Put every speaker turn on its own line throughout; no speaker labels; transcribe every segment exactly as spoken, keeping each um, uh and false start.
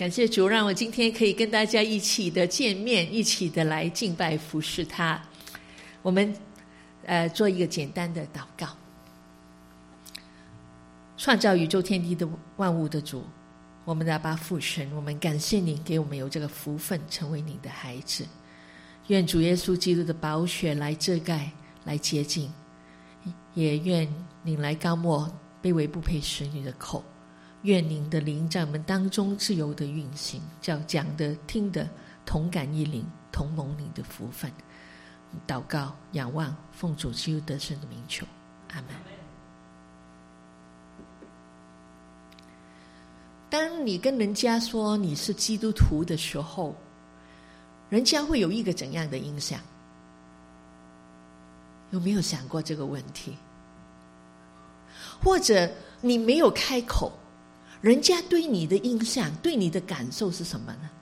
感谢主，让我今天可以跟大家一起的见面，一起的来敬拜服侍他。我们呃做一个简单的祷告。创造宇宙天地的万物的主，我们的阿爸父神，我们感谢你给我们有这个福分成为你的孩子。愿主耶稣基督的宝血来遮盖，来洁净，也愿您来膏抹卑微不配使女的口。愿您的灵在我们当中自由的运行，叫讲的听的同感一灵，同蒙您的福分。祷告仰望奉主基督得胜的名求，阿们。当你跟人家说你是基督徒的时候，人家会有一个怎样的印象？有没有想过这个问题？或者你没有开口，人家对你的印象，对你的感受是什么呢？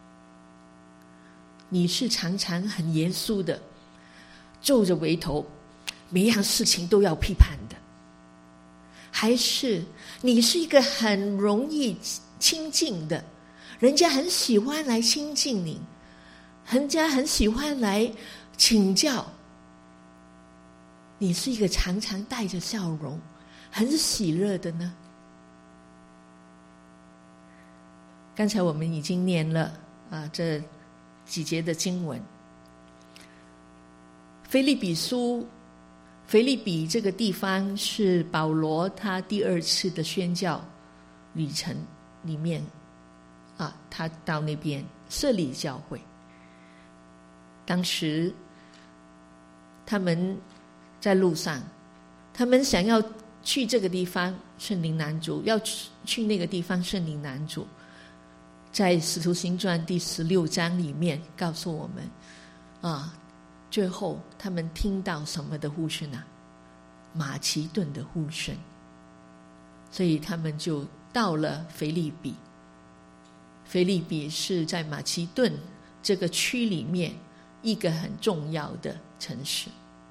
你是常常很严肃的皱着眉头，每样事情都要批判的，还是你是一个很容易亲近的，人家很喜欢来亲近你，人家很喜欢来请教，你是一个常常带着笑容很喜乐的呢？刚才我们已经念了啊这几节的经文。腓立比书，腓立比这个地方是保罗他第二次的宣教旅程里面啊，他到那边设立教会。当时他们在路上，他们想要去这个地方圣灵南主，要去那个地方圣灵南主。在使徒行传第十六章里面告诉我们啊，最后他们听到什么的呼声啊？马其顿的呼声。所以他们就到了腓立比。腓立比是在马其顿这个区里面一个很重要的城市。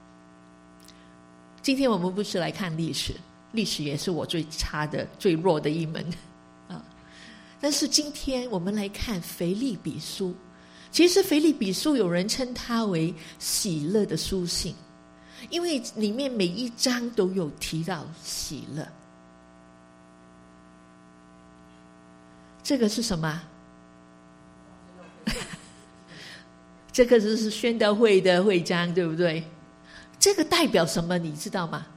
今天我们不是来看历史，历史也是我最差的最弱的一门啊。但是今天我们来看腓立比书，其实腓立比书有人称它为喜乐的书信，因为里面每一章都有提到喜乐。这个是什么？这个是宣道会的会章，对不对？这个代表什么你知道吗？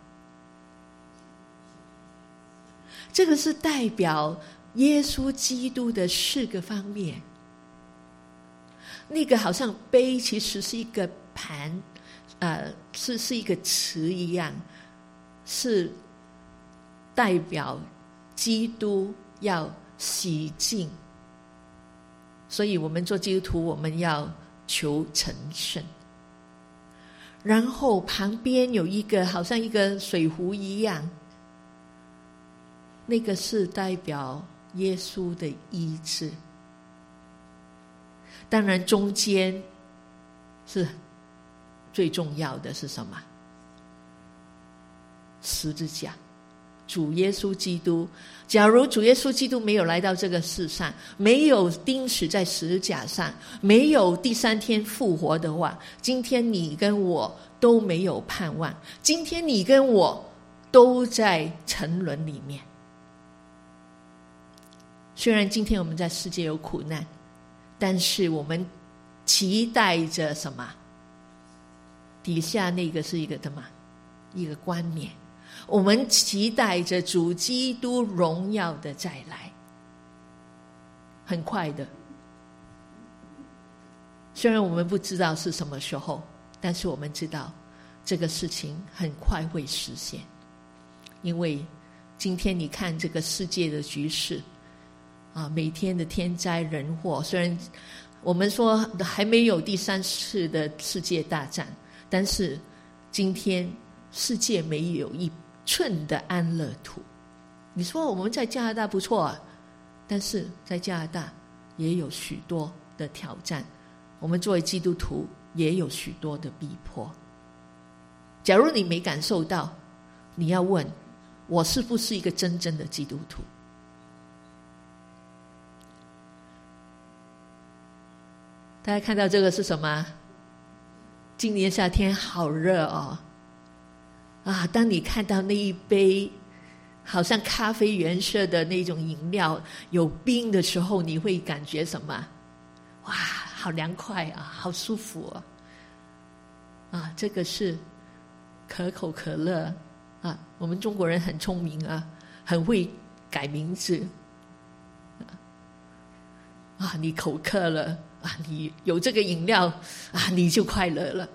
这个是代表耶稣基督的四个方面。那个好像杯其实是一个盘，呃，是是一个词一样，是代表基督要洗净。所以我们做基督徒，我们要求成圣。然后旁边有一个好像一个水壶一样，那个是代表耶稣的医治。当然中间是最重要的是什么？十字架。主耶稣基督，假如主耶稣基督没有来到这个世上，没有钉死在十字架上，没有第三天复活的话，今天你跟我都没有盼望，今天你跟我都在沉沦里面。虽然今天我们在世界有苦难，但是我们期待着什么？底下那个是一个什么？一个冠冕。我们期待着主基督荣耀的再来，很快的。虽然我们不知道是什么时候，但是我们知道这个事情很快会实现。因为今天你看这个世界的局势啊，每天的天灾人祸，虽然我们说还没有第三次的世界大战，但是今天世界没有一寸的安乐土。你说我们在加拿大不错啊，但是在加拿大也有许多的挑战，我们作为基督徒也有许多的逼迫。假如你没感受到，你要问我是不是一个真正的基督徒？ 大家看到这个是什么？今年夏天好热哦！啊，当你看到那一杯好像咖啡原色的那种饮料有冰的时候，你会感觉什么？哇，好凉快啊，好舒服啊！啊，这个是可口可乐啊，我们中国人很聪明啊，很会改名字啊，你口渴了啊，你有这个饮料啊，你就快乐了。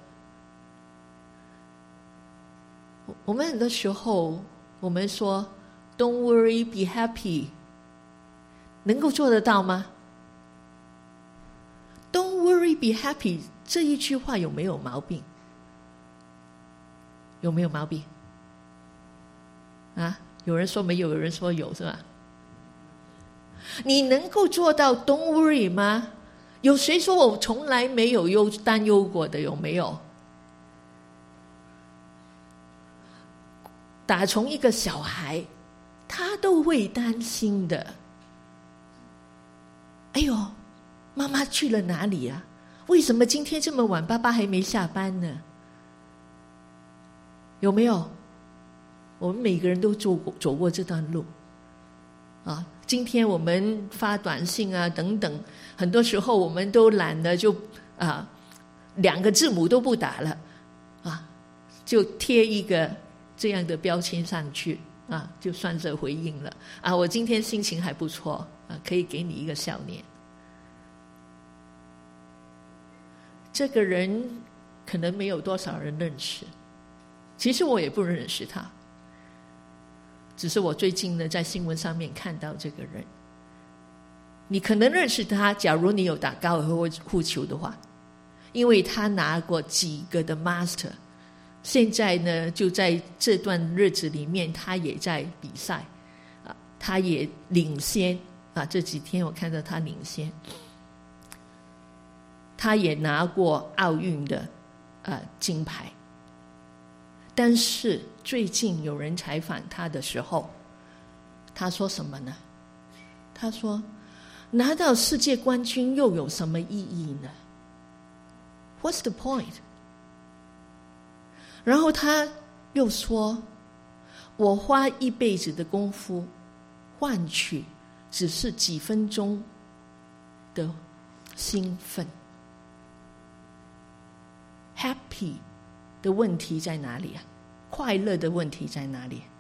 我们很多时候我们说 Don't worry, be happy， 能够做得到吗？ Don't worry, be happy 这一句话有没有毛病？有没有毛病？啊，有人说没有，有人说有，是吧？你能够做到 Don't worry 吗？有谁说我从来没有忧担忧过的？有没有？打从一个小孩，他都会担心的。哎呦，妈妈去了哪里啊？为什么今天这么晚，爸爸还没下班呢？有没有？我们每个人都走过走过这段路啊。今天我们发短信啊等等，很多时候我们都懒得就啊两个字母都不打了啊，就贴一个这样的标签上去啊，就算是回应了啊。我今天心情还不错啊，可以给你一个笑脸。这个人可能没有多少人认识，其实我也不认识他，只是我最近呢在新闻上面看到这个人。你可能认识他，假如你有打高尔夫护球的话，因为他拿过几个的 master， 现在呢就在这段日子里面他也在比赛啊，他也领先啊，这几天我看到他领先，他也拿过奥运的呃金牌。但是最近有人采访他的时候，他说什么呢？他说拿到世界冠军又有什么意义呢？ What's the point？ 然后他又说，我花一辈子的功夫换取只是几分钟的兴奋。 Happy 的问题在哪里啊？快乐的问题在哪里？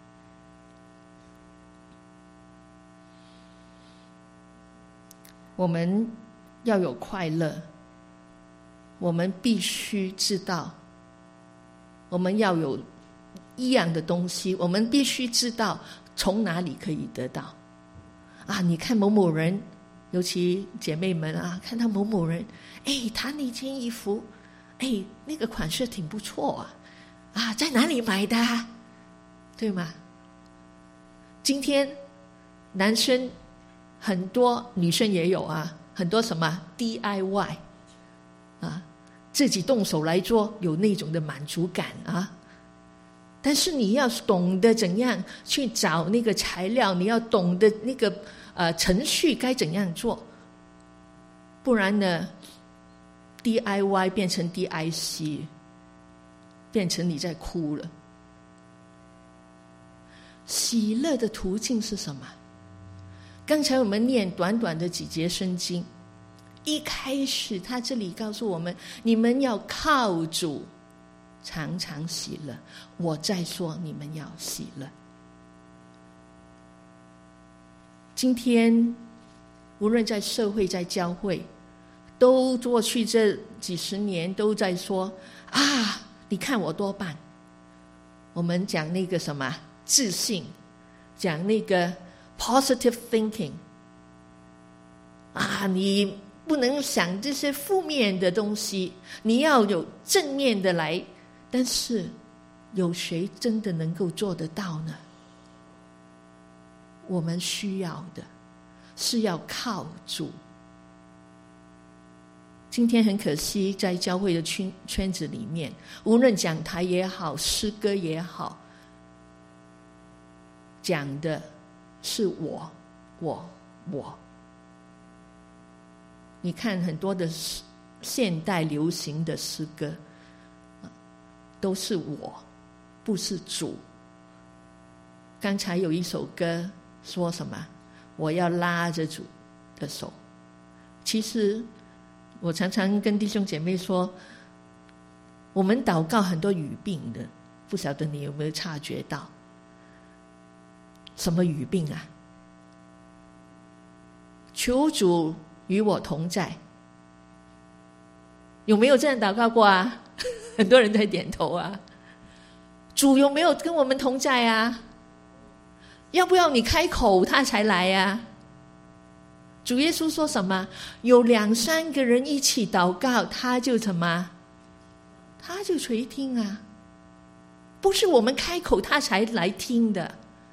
我们要有快乐，我们必须知道，我们要有一样的东西，我们必须知道从哪里可以得到。啊，你看某某人，尤其姐妹们啊，看到某某人，哎，他那件衣服，哎，那个款式挺不错啊，啊，在哪里买的啊？对吗？今天男生很多，女生也有啊，很多什么 D I Y 啊，自己动手来做，有那种的满足感啊。但是你要懂得怎样去找那个材料，你要懂得那个呃程序该怎样做，不然呢 D I Y 变成 D I C， 变成你在哭了。喜乐的途径是什么？刚才我们念短短的几节圣经，一开始他这里告诉我们，你们要靠主常常喜乐。我再说，你们要喜乐。今天无论在社会在教会，都过去这几十年都在说啊，你看我多棒。我们讲那个什么自信，讲那个 positive thinking 啊，你不能想这些负面的东西，你要有正面的来。但是有谁真的能够做得到呢？我们需要的是要靠主。今天很可惜，在教会的圈圈子里面，无论讲台也好，诗歌也好，讲的是我我我。你看很多的现代流行的诗歌，都是我，不是主。刚才有一首歌说什么？我要拉着主的手。其实我常常跟弟兄姐妹说，我们祷告很多语病的，不晓得你有没有察觉到？什么语病啊？求主与我同在，有没有这样祷告过啊？很多人在点头啊。主有没有跟我们同在啊？要不要你开口他才来啊？主耶稣说什么？有两三个人一起祷告，他就什么？他就垂听啊。不是我们开口他才来听的。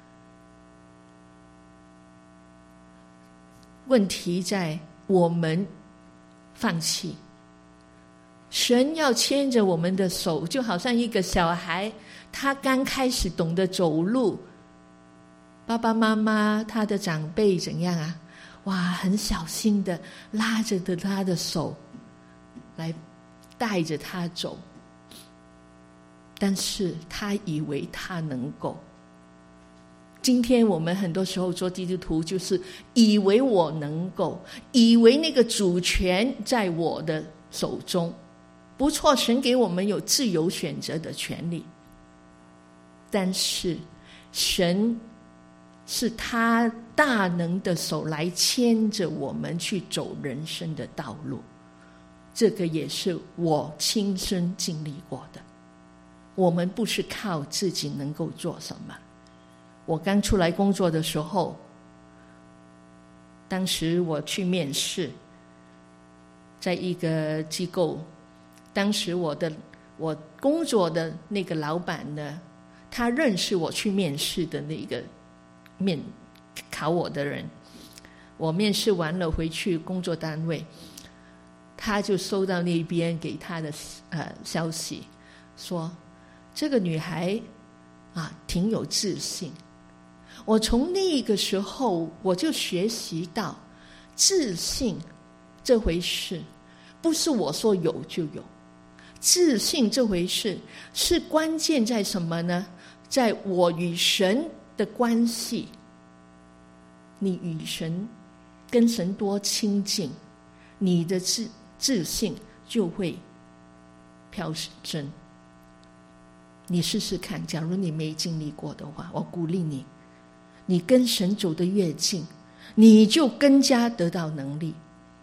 问题在我们放弃。神要牵着我们的手，就好像一个小孩，他刚开始懂得走路，爸爸妈妈他的长辈怎样啊？哇，很小心的拉着的他的手来带着他走，但是他以为他能够。今天我们很多时候做基督徒，就是以为我能够，以为那个主权在我的手中。不错，神给我们有自由选择的权利，但是神是他大能的手来牵着我们去走人生的道路，这个也是我亲身经历过的。我们不是靠自己能够做什么。我刚出来工作的时候，当时我去面试，在一个机构，当时我的我工作的那个老板呢，他认识我去面试的那个面考我的人。我面试完了回去工作单位，他就收到那边给他的呃消息，说这个女孩啊挺有自信。我从那个时候我就学习到，自信这回事不是我说有就有，自信这回事是关键在什么呢？在我与神的关系。你与神跟神多亲近，你的自自信就会飘升。你试试看，假如你没经历过的话，我鼓励你，你跟神走得越近，你就更加得到能力。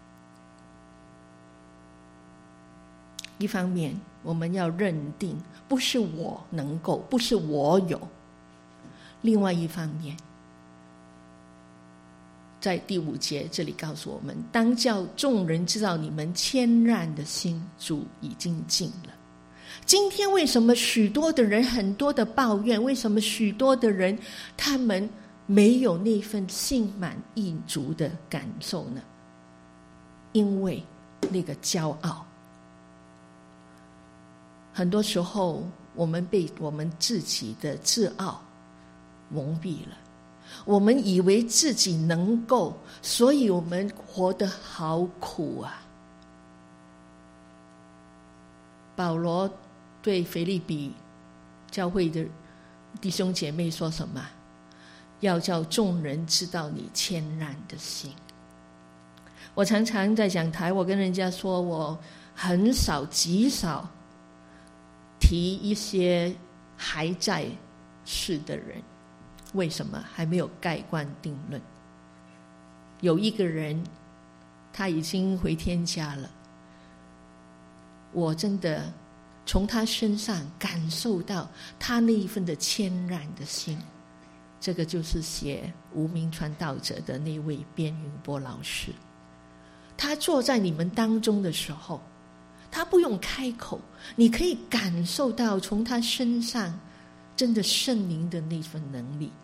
一方面我们要认定不是我能够，不是我有。另外一方面，在第五节这里告诉我们，当叫众人知道你们谦让的心，主已经尽了。今天为什么许多的人很多的抱怨？为什么许多的人他们没有那份心满意足的感受呢？因为那个骄傲。很多时候我们被我们自己的自傲蒙蔽了，我们以为自己能够，所以我们活得好苦啊。保罗对腓立比教会的弟兄姐妹说什么？要叫众人知道你谦让的心。我常常在讲台，我跟人家说，我很少极少提一些还在世的人。为什么？还没有盖棺定论。有一个人他已经回天家了，我真的从他身上感受到他那一份的谦让的心。这个就是写《无名传道者》的那位边云波老师。他坐在你们当中的时候，他不用开口，你可以感受到从他身上真的圣灵的那份能力。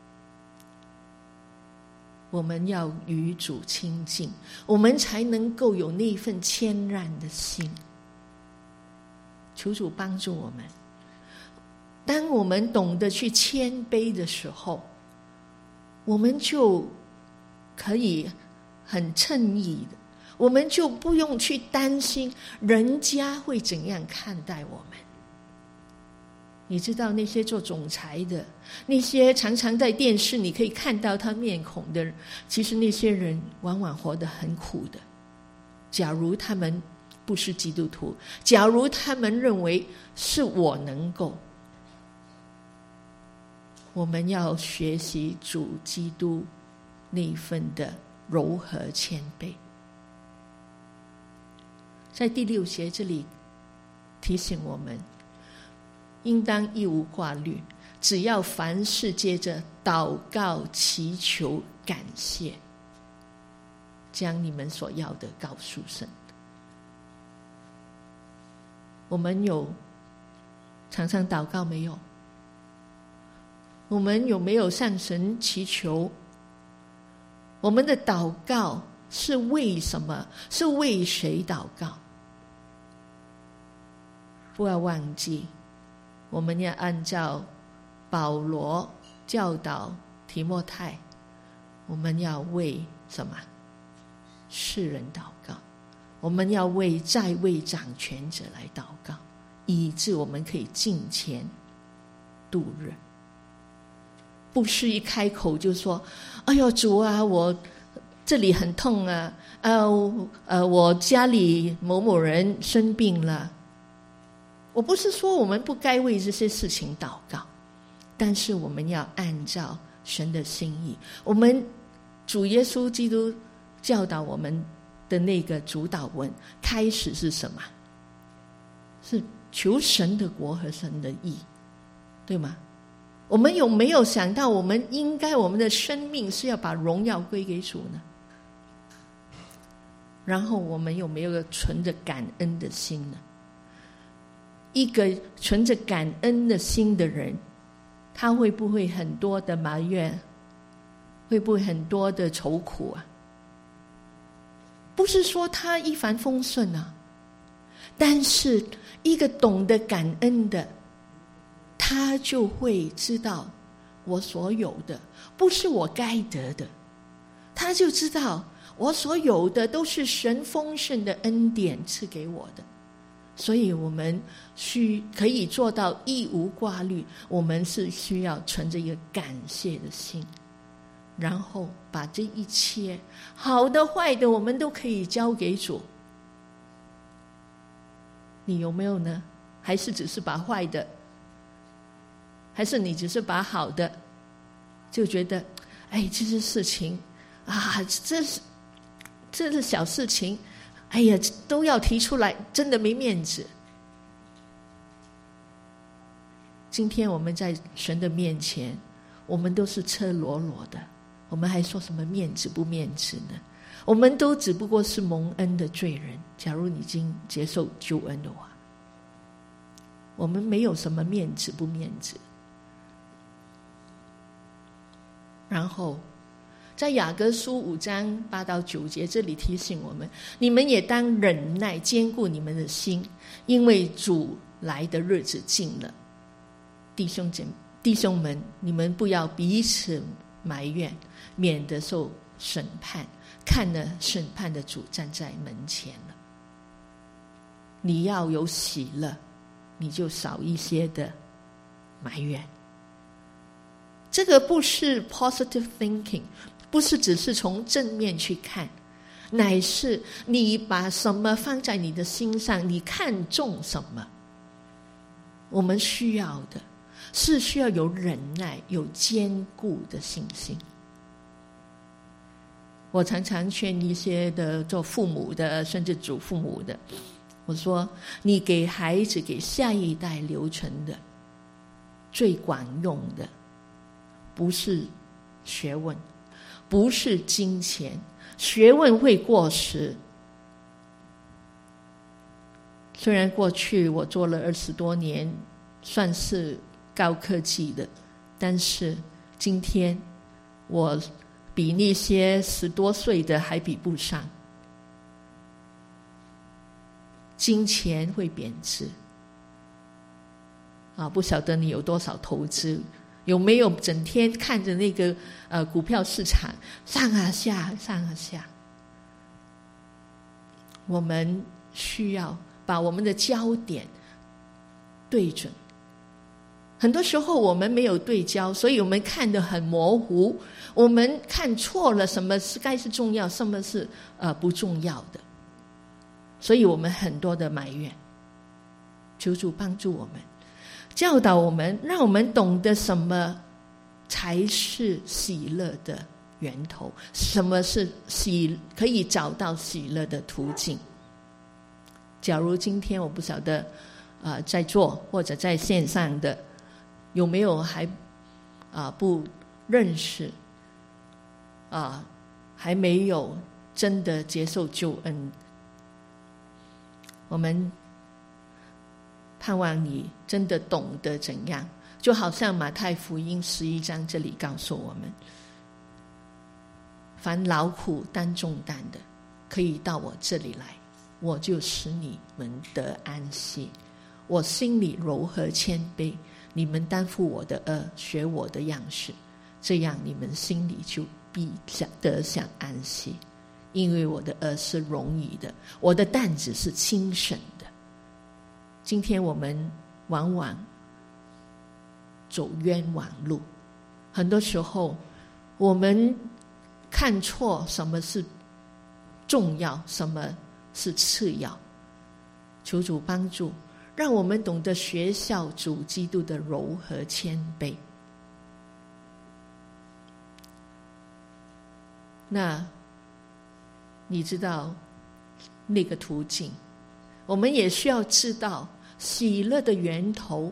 我们要与主亲近，我们才能够有那份谦让的心。求主帮助我们，当我们懂得去谦卑的时候，我们就可以很称义的， 我们就不用去担心人家会怎样看待我们。你知道那些做总裁的，那些常常在电视你可以看到他面孔的人，其实那些人往往活得很苦的。假如他们不是基督徒，假如他们认为是我能够，我们要学习主基督那一份的柔和谦卑。在第六节这里提醒我们，应当一无挂虑，只要凡事借着祷告、祈求、感谢，将你们所要的告诉神。我们有常常祷告没有？我们有没有向神祈求？我们的祷告是为什么？是为谁祷告？不要忘记，我们要按照保罗教导提摩太，我们要为什么？世人祷告，我们要为在位掌权者来祷告，以致我们可以敬虔度日。不是一开口就说：“哎呦，主啊，我这里很痛啊，呃呃，我家里某某人生病了。”我不是说我们不该为这些事情祷告，但是我们要按照神的心意。我们主耶稣基督教导我们的那个主祷文开始是什么？是求神的国和神的义，对吗？我们有没有想到我们应该我们的生命是要把荣耀归给主呢？然后我们有没有个存着感恩的心呢？一个存着感恩的心的人，他会不会很多的埋怨？会不会很多的愁苦啊？不是说他一帆风顺啊，但是一个懂得感恩的，他就会知道我所有的不是我该得的，他就知道我所有的都是神丰盛的恩典赐给我的。所以我们需可以做到一无挂虑，我们是需要存着一个感谢的心，然后把这一切好的坏的我们都可以交给主。你有没有呢？还是只是把坏的，还是你只是把好的就觉得哎，这些事情啊，这是这是小事情，哎呀，都要提出来，真的没面子。今天我们在神的面前，我们都是赤裸裸的，我们还说什么面子不面子呢？我们都只不过是蒙恩的罪人，假如你已经接受救恩的话，我们没有什么面子不面子。然后在雅各书五章八到九节这里提醒我们，你们也当忍耐，坚固你们的心，因为主来的日子近了。弟兄姐弟兄们，你们不要彼此埋怨，免得受审判。看了审判的主站在门前了。你要有喜乐，你就少一些的埋怨。这个不是 positive thinking，不是只是从正面去看，乃是你把什么放在你的心上，你看重什么。我们需要的是需要有忍耐，有坚固的信心。我常常劝一些的做父母的，甚至祖父母的，我说你给孩子给下一代留存的最管用的不是学问，不是金钱，学问会过时。虽然过去我做了二十多年，算是高科技的，但是今天我比那些十多岁的还比不上。金钱会贬值啊！不晓得你有多少投资，有没有整天看着那个呃股票市场上啊下上啊下？ 我们需要把我们的焦点对准。很多时候我们没有对焦，所以我们看得很模糊，我们看错了什么是该是重要，什么是呃不重要的，所以我们很多的埋怨。求主帮助我们，教导我们，让我们懂得什么才是喜乐的源头，什么是喜可以找到喜乐的途径。假如今天我不晓得呃在座或者在线上的有没有还啊、呃、不认识啊、呃、还没有真的接受救恩，我们盼望你真的懂得怎样，就好像马太福音十一章这里告诉我们，凡劳苦担重担的可以到我这里来，我就使你们得安息。我心里柔和谦卑，你们担负我的軛，学我的样式，这样你们心里就必得享安息。因为我的軛是容易的，我的担子是轻省的。今天我们往往走冤枉路，很多时候我们看错什么是重要，什么是次要。求主帮助，让我们懂得学效主基督的柔和谦卑。那你知道那个途径，我们也需要知道喜乐的源头。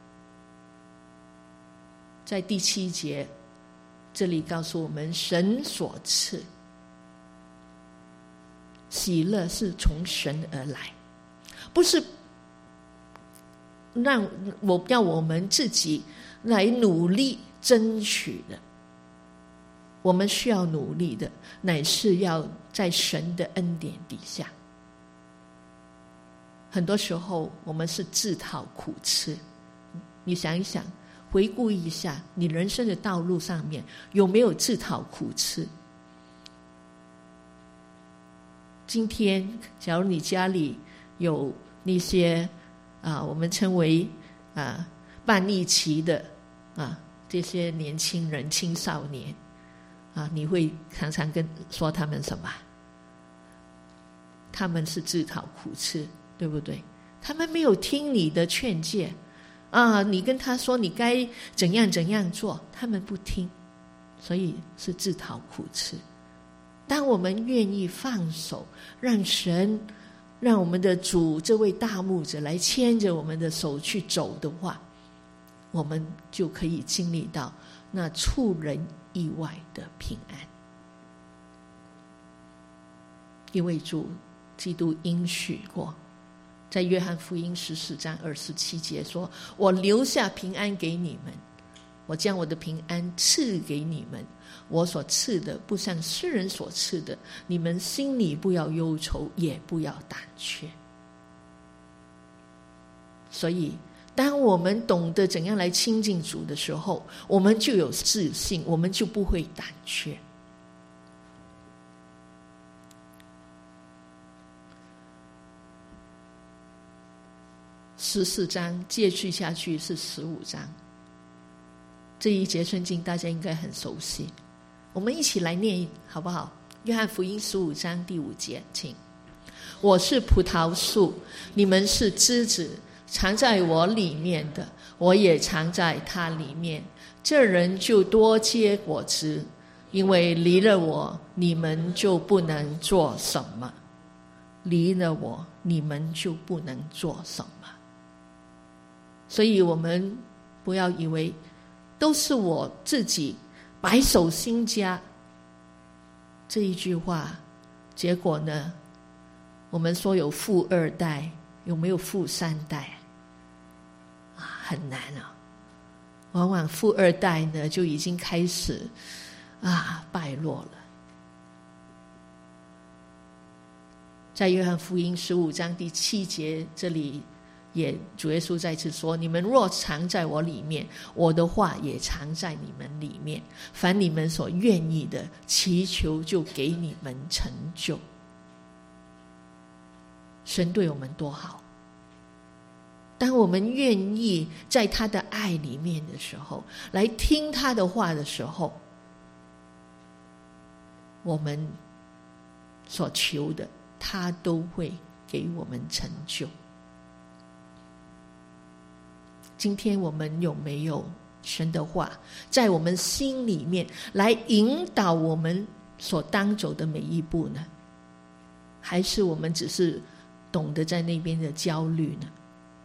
在第七节这里告诉我们，神所赐喜乐是从神而来，不是让我要我们自己来努力争取的。我们需要努力的，乃是要在神的恩典底下。很多时候我们是自讨苦吃。你想一想，回顾一下你人生的道路上面有没有自讨苦吃。今天假如你家里有那些啊，我们称为啊叛逆期的啊这些年轻人、青少年啊，你会常常跟说他们什么？他们是自讨苦吃，对不对？他们没有听你的劝诫啊，你跟他说你该怎样怎样做，他们不听，所以是自讨苦吃。当我们愿意放手，让神，让我们的主这位大牧者来牵着我们的手去走的话，我们就可以经历到那出人意外的平安。因为主基督应许过，在约翰福音十四章二十七节说，我留下平安给你们，我将我的平安赐给你们，我所赐的不像世人所赐的，你们心里不要忧愁，也不要胆怯。所以当我们懂得怎样来亲近主的时候，我们就有自信，我们就不会胆怯。十四章接续下去是十五章，这一节圣经大家应该很熟悉，我们一起来念好不好？约翰福音十五章第五节，请。我是葡萄树，你们是枝子，藏在我里面的，我也藏在他里面，这人就多结果子，因为离了我，你们就不能做什么。离了我，你们就不能做什么。所以我们不要以为都是我自己白手兴家这一句话，结果呢，我们说有富二代，有没有富三代啊？很难啊。往往富二代呢就已经开始啊败落了。在约翰福音十五章第七节这里也主耶稣再次说，你们若藏在我里面，我的话也藏在你们里面，凡你们所愿意的，祈求就给你们成就。 神对我们多好。当我们愿意在他的爱里面的时候，来听他的话的时候，我们所求的他都会给我们成就。今天我们有没有神的话在我们心里面来引导我们所当走的每一步呢？还是我们只是懂得在那边的焦虑呢？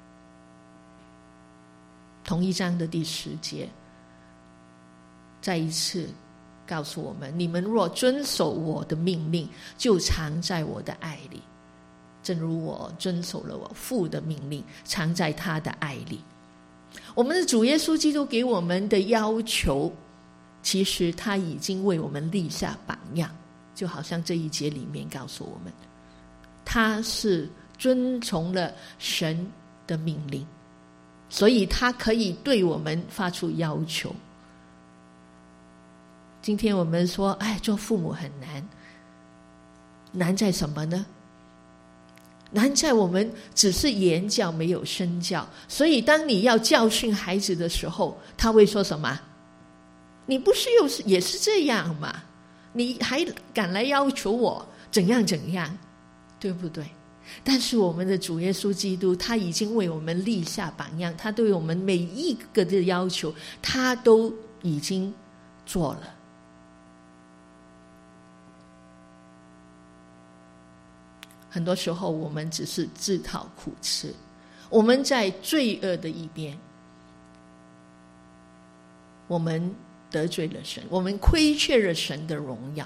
同一章的第十节再一次告诉我们，你们若遵守我的命令，就藏在我的爱里，正如我遵守了我父的命令，藏在他的爱里。我们的主耶稣基督给我们的要求，其实他已经为我们立下榜样，就好像这一节里面告诉我们，他是遵从了神的命令，所以他可以对我们发出要求。今天我们说，哎，做父母很难，难在什么呢？难在我们只是言教没有身教，所以当你要教训孩子的时候，他会说什么？你不是又是也是这样吗？你还敢来要求我怎样怎样，对不对？但是我们的主耶稣基督，他已经为我们立下榜样，他对我们每一个的要求他都已经做了。很多时候我们只是自讨苦吃，我们在罪恶的一边，我们得罪了神，我们亏缺了神的荣耀，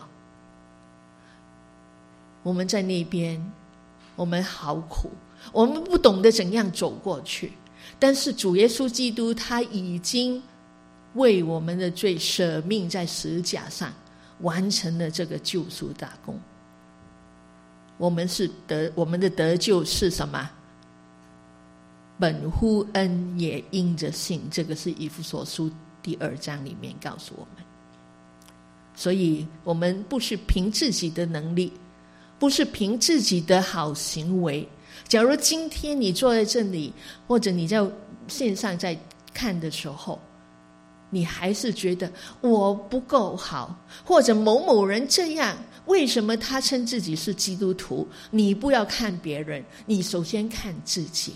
我们在那边我们好苦，我们不懂得怎样走过去。但是主耶稣基督他已经为我们的罪舍命在十字架上，完成了这个救赎大功。我们是得我们的得救是什么？本乎恩，也因着信。这个是以弗所书第二章里面告诉我们。所以我们不是凭自己的能力，不是凭自己的好行为。假如今天你坐在这里，或者你在线上在看的时候，你还是觉得我不够好，或者某某人这样，为什么他称自己是基督徒？你不要看别人，你首先看自己。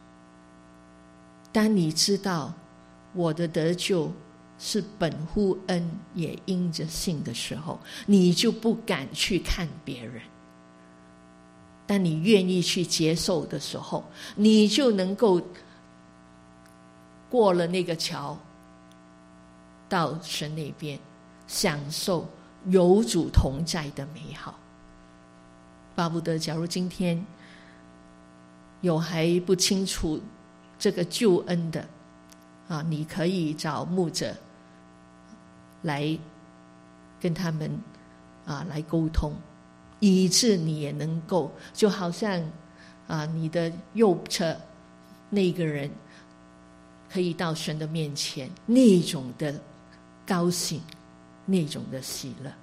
当你知道我的得救是本乎恩，也因着信的时候，你就不敢去看别人。当你愿意去接受的时候，你就能够过了那个桥，到神那边享受有主同在的美好。巴不得假如今天有还不清楚这个救恩的啊，你可以找牧者来跟他们啊来沟通，以致你也能够就好像啊你的右侧那个人可以到神的面前，那种的高兴，那种的喜乐。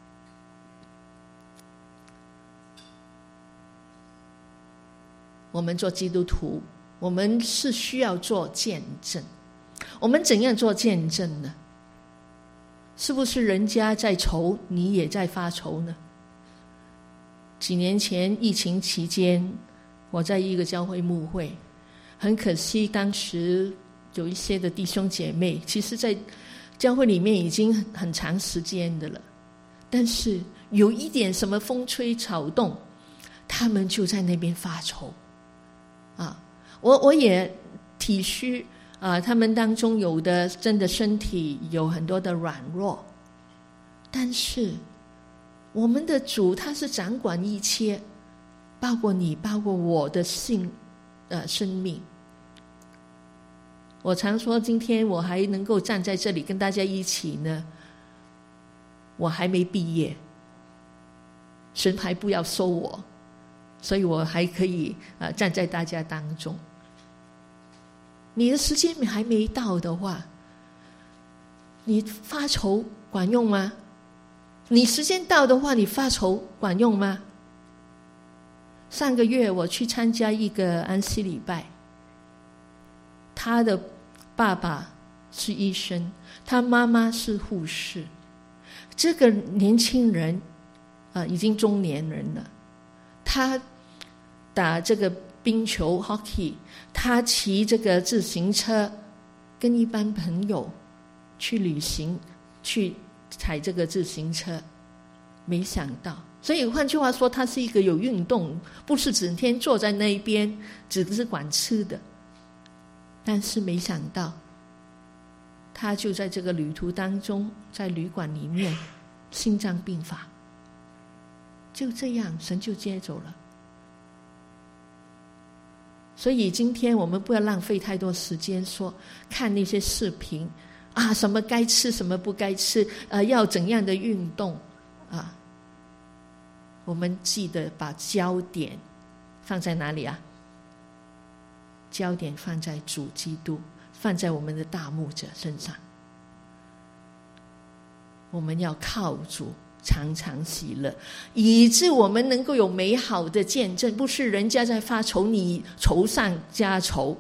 我们做基督徒，我们是需要做见证。我们怎样做见证呢？是不是人家在愁，你也在发愁呢？几年前疫情期间，我在一个教会牧会，很可惜当时有一些的弟兄姐妹，其实在教会里面已经很长时间的了，但是有一点什么风吹草动，他们就在那边发愁啊！我我也体恤啊，他们当中有的真的身体有很多的软弱，但是我们的主他是掌管一切，包括你，包括我的性呃生命。我常说，今天我还能够站在这里跟大家一起呢，我还没毕业，神还不要收我，所以我还可以啊、呃、站在大家当中。你的时间还没到的话，你发愁管用吗？你时间到的话，你发愁管用吗？ 上个月我去参加一个安息礼拜，他的爸爸是医生，他妈妈是护士。这个年轻人啊、呃，已经中年人了，他打这个冰球 hockey， 他骑这个自行车，跟一般朋友去旅行，去踩这个自行车，没想到，所以换句话说，他是一个有运动，不是整天坐在那一边只是管吃的。但是没想到，他就在这个旅途当中，在旅馆里面心脏病发，就这样神就接走了。所以今天我们不要浪费太多时间说看那些视频啊，什么该吃什么不该吃，呃，要怎样的运动啊。我们记得把焦点放在哪里啊？焦点放在主基督，放在我们的大牧者身上。我们要靠主常常喜乐，以致我们能够有美好的见证，不是人家在发愁，你愁上加愁。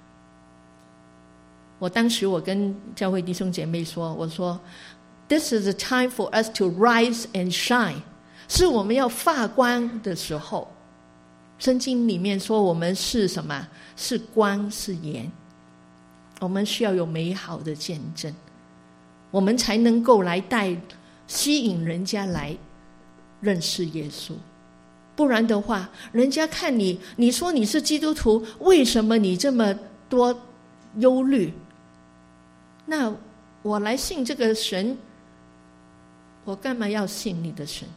我当时我跟教会弟兄姐妹说，我说 This is the time for us to rise and shine， 是我们要发光的时候。圣经里面说我们是什么？是光是盐，我们需要有美好的见证，我们才能够来带吸引人家来认识耶稣。不然的话，人家看你，你说你是基督徒，为什么你这么多忧虑？那我来信这个神，我干嘛要信你的神？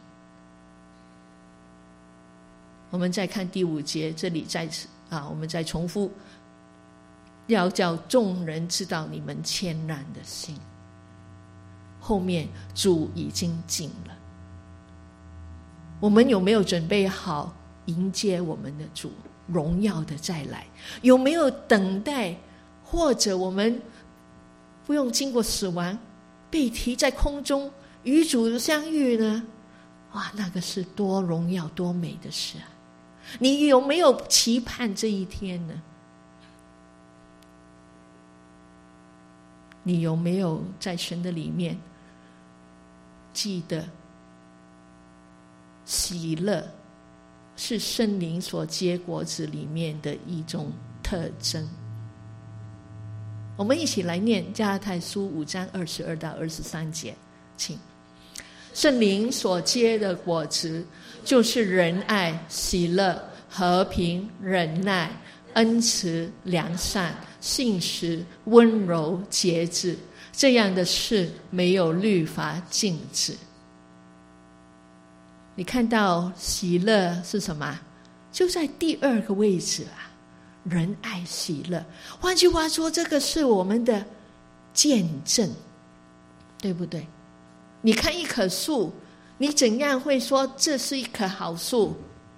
我们再看第五节，这里再次啊，我们再重复，要叫众人知道你们谦然的心。后面主已经近了，我们有没有准备好迎接我们的主荣耀的再来？有没有等待，或者我们不用经过死亡，被提在空中与主相遇呢？哇，那个是多荣耀多美的事啊！你有没有期盼这一天呢？你有没有在神的里面记得喜乐是圣灵所结果子里面的一种特征？我们一起来念加拉太书五章二十二到二十三节，请。圣灵所结的果子就是仁爱、喜乐、和平、忍耐、恩慈、良善、信实、温柔、节制，这样的事没有律法禁止。你看到喜乐是什么？就在第二个位置啊，仁爱、喜乐。换句话说，这个是我们的见证，对不对？你看一棵树，你怎样会说这是一棵好树？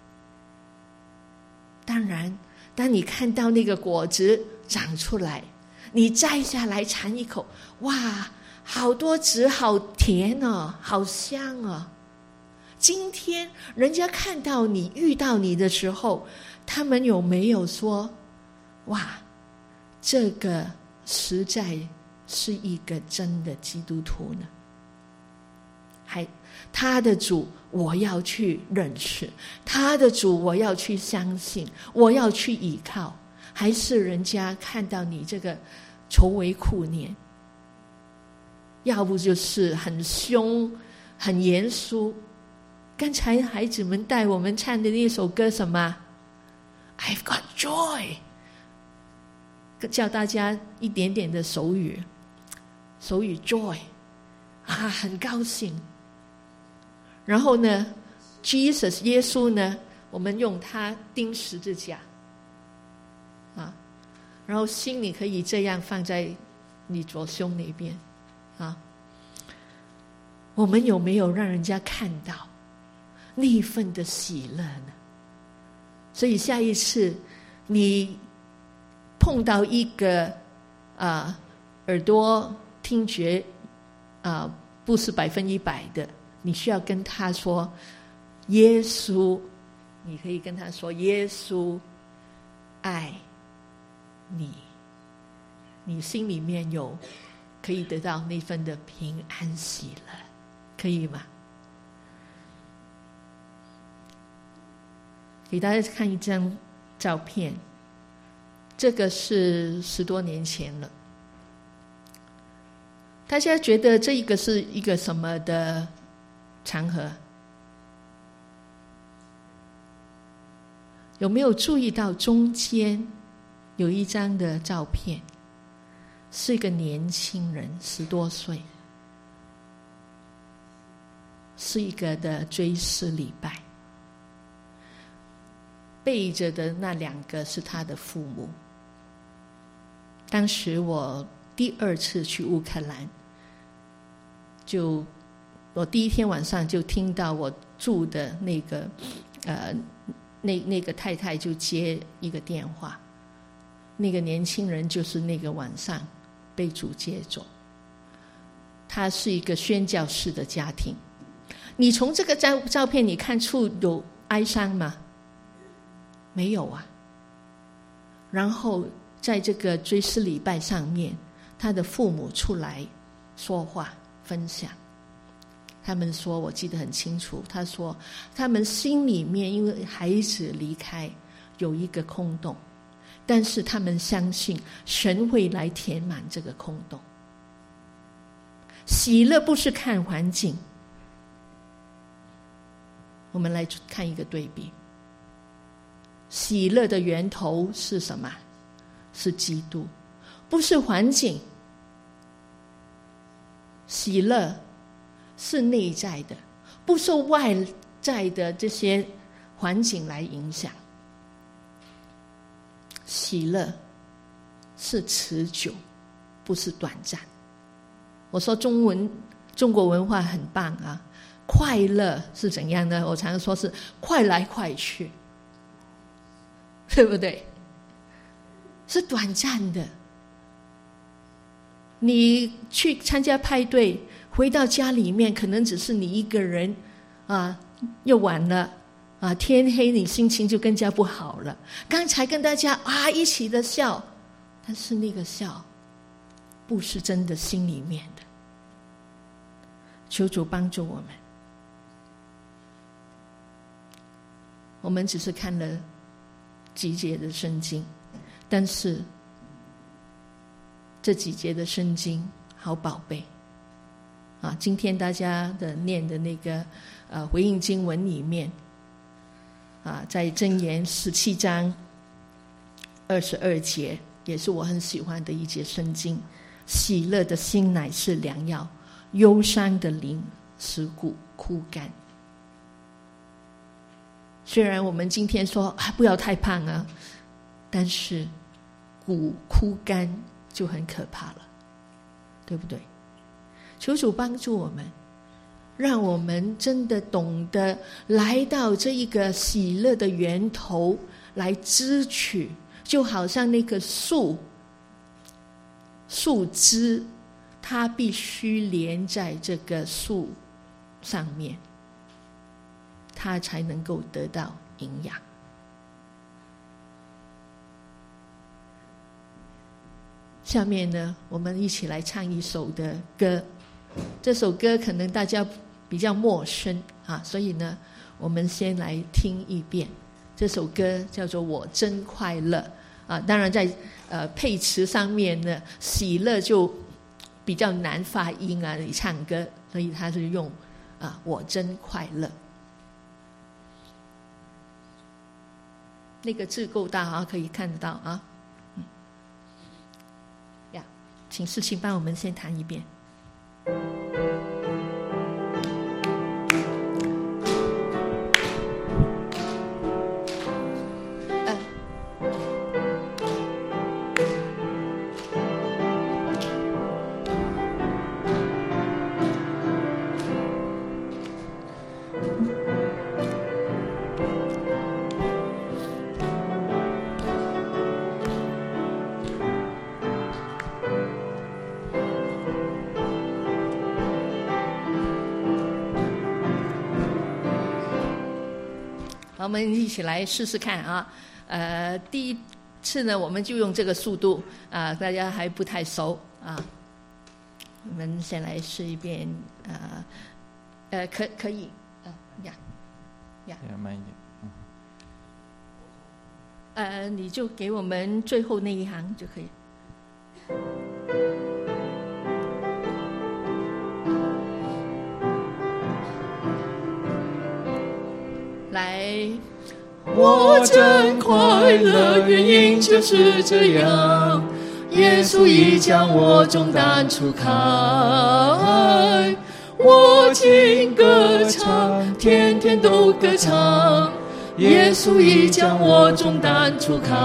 当然，当你看到那个果子长出来，你摘下来尝一口，哇，好多籽，好甜哦，好香哦。今天人家看到你，遇到你的时候，他们有没有说，哇，这个实在是一个真的基督徒呢？还他的主我要去认识，他的主我要去相信，我要去依靠。还是人家看到你这个愁眉苦脸，要不就是很凶很严肃。刚才孩子们带我们唱的那首歌什么 I've got joy， 教大家一点点的手语，手语 joy 啊，很高兴。然后呢 Jesus 耶稣呢，我们用他钉十字架啊，然后心里可以这样放在你左胸那边啊。我们有没有让人家看到那一份的喜乐呢？所以下一次你碰到一个啊耳朵听觉啊不是百分一百的，你需要跟他说耶稣你可以跟他说：“耶稣爱你。”你心里面有可以得到那份的平安喜乐，可以吗？给大家看一张照片，这个是十多年前了。大家觉得这一个是一个什么的场合？有没有注意到中间有一张的照片？是一个年轻人，十多岁，是一个的追思礼拜，背着的那两个是他的父母。当时我第二次去乌克兰，就我第一天晚上就听到我住的那个呃那那个太太就接一个电话，那个年轻人就是那个晚上被主接走。他是一个宣教士的家庭。你从这个照照片你看出有哀伤吗？没有啊。然后在这个追思礼拜上面，他的父母出来说话分享。他们说，我记得很清楚，他说他们心里面因为孩子离开有一个空洞，但是他们相信神会来填满这个空洞。喜乐不是看环境。我们来看一个对比，喜乐的源头是什么？是基督，不是环境。喜乐是内在的，不受外在的这些环境来影响。喜乐是持久，不是短暂。我说中文中国文化很棒啊，快乐是怎样呢？我常说是快来快去，对不对？是短暂的。你去参加派对，回到家里面可能只是你一个人啊，又晚了啊，天黑，你心情就更加不好了。刚才跟大家啊一起的笑，但是那个笑不是真的心里面的。求主帮助我们。我们只是看了几节的圣经，但是这几节的圣经好宝贝啊！今天大家的念的那个呃回应经文里面啊，在箴言十七章二十二节，也是我很喜欢的一节圣经。喜乐的心乃是良药，忧伤的灵使骨枯干。虽然我们今天说啊不要太胖啊，但是骨枯干就很可怕了，对不对？求主帮助我们，让我们真的懂得来到这一个喜乐的源头来支取，就好像那个树树枝，它必须连在这个树上面，它才能够得到营养。下面呢，我们一起来唱一首的歌。这首歌可能大家比较陌生啊，所以呢，我们先来听一遍。这首歌叫做《我真快乐》啊，当然在呃配词上面呢，喜乐就比较难发音啊，你唱歌，所以他是用啊我真快乐。那个字够大啊，可以看得到啊。嗯，呀，请世清帮我们先弹一遍。 我们一起来试试看啊。呃，第一次呢，我们就用这个速度啊，大家还不太熟啊。我们先来试一遍啊，呃，可可以啊呀呀，
慢一点。嗯。
呃，你就给我们最后那一行就可以。来，
我真快乐，原因就是这样。耶稣已将我重担除开，我竟歌唱，天天都歌唱。耶稣已将我重担除开，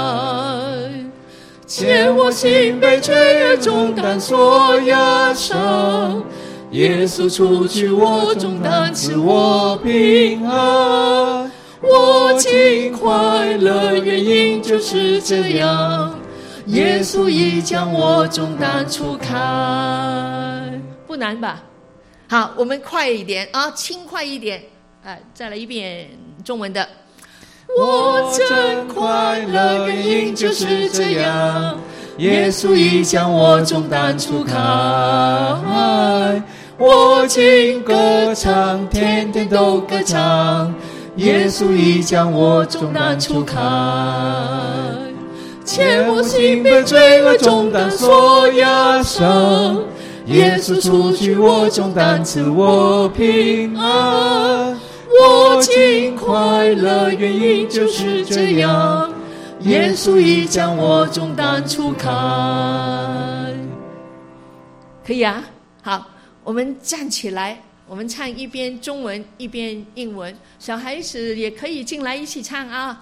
牵我心被罪恶重担所压伤。耶稣除去我重担，赐我平安。我竟快乐，原因就是这样。耶稣已将我重担除开，
不难吧？好，我们快一点啊，轻快一点。啊，再来一遍中文的。
我真快乐，原因就是这样。耶稣已将我重担除开，我竟歌唱，天天都歌唱。耶稣已将我重担除开，牵我心被罪恶重担所压伤。耶稣除去我重担，赐我平安。我竟快乐，原因就是这样。耶稣已将我重担除开。
可以啊，好，我们站起来，我们唱一边中文一边英文，小孩子也可以进来一起唱啊。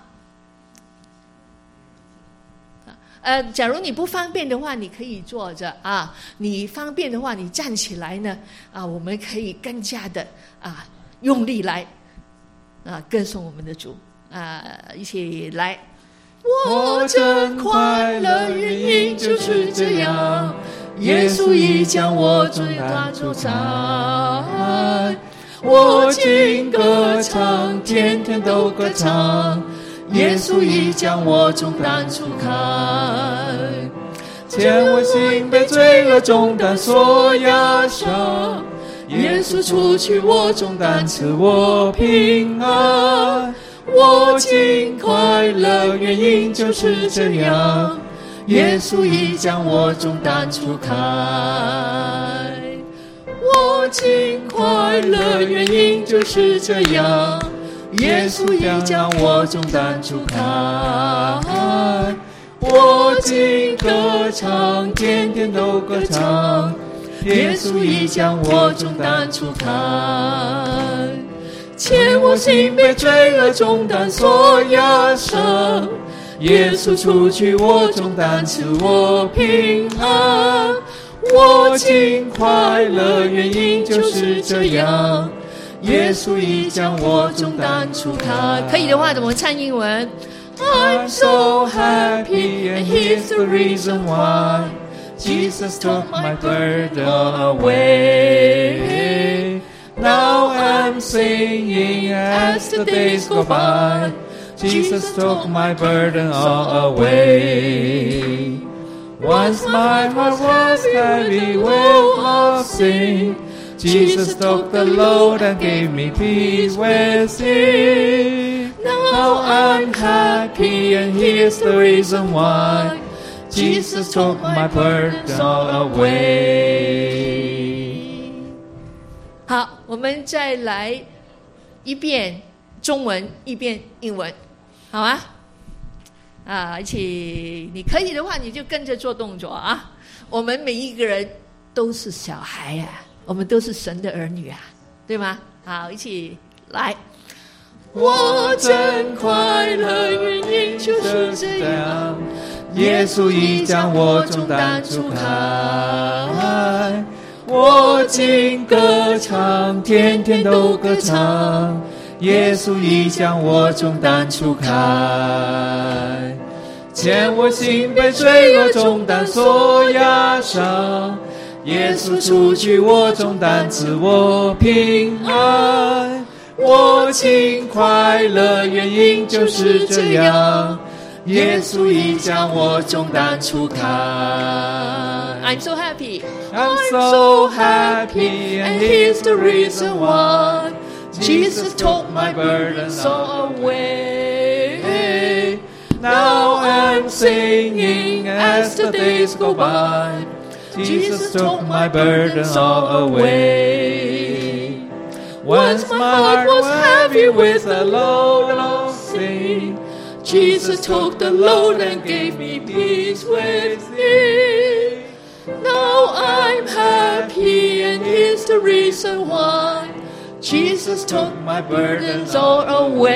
呃，假如你不方便的话，你可以坐着啊；你方便的话，你站起来呢啊，我们可以更加的啊用力来啊歌颂我们的主啊，一起来。
我真快乐，原因就是这样。耶稣已将我重担除开，我竟歌唱，天天都歌唱。耶稣已将我重担除开，牵我心被罪恶重担所压伤。耶稣除去我重担，赐我平安。我竟快乐，原因就是这样。耶稣已将我重担除开，我竟快乐，原因就是这样。耶稣已将我重担除开，我竟歌唱，天天都歌唱。耶稣已将我重担除开，牵我心被罪恶重担所压伤。耶稣除去我重担，赐我平安。我竟快乐，原因就是这样。耶稣已将我重担除开。
可以的话，我们唱英文。
I'm so happy, and here's the reason why. Jesus took my burden away. Now I'm singing as the days go by. Jesus took my burden all away. Once my heart was heavy, well I'll sing. Jesus took the load and gave me peace within. Now I'm happy, and here's the reason why. Jesus took my burden all away.
好，我们再来一遍中文，一遍英文，好吗？啊，一起，你可以的话，你就跟着做动作啊。我们每一个人都是小孩呀、啊，我们都是神的儿女啊，对吗？好，一起来。
我真快乐，原因就是这样。耶稣已将我重担除开，我竟歌唱，天天都歌唱。耶稣已将我重担除开，牵我心被罪恶重担所压伤。耶稣除去我重担，赐我平安。 我竟快乐，原因就是这样，耶稣已将我重担除开。
I'm so happy.
I'm so happy, and here's the reason why. Jesus took my burdens all away. Now I'm singing as the days go by. Jesus took my burdens all away. Once my heart was heavy with a load of sin, Jesus took the load and gave me peace within. Now I'm happy, and here's the reason why. Jesus took my burdens all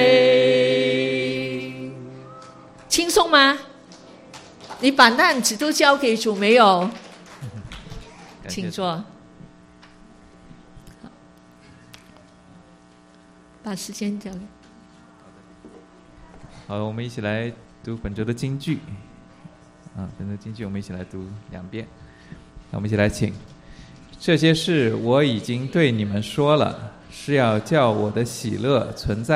away.
轻松吗？你把担子都交给主没有？请坐。把时间交给。
好，我们一起来读本周的金句。啊，本周的金句我们一起来读两遍。那我们一起来请。这些事我已经对你们说了，是要叫我的喜乐存在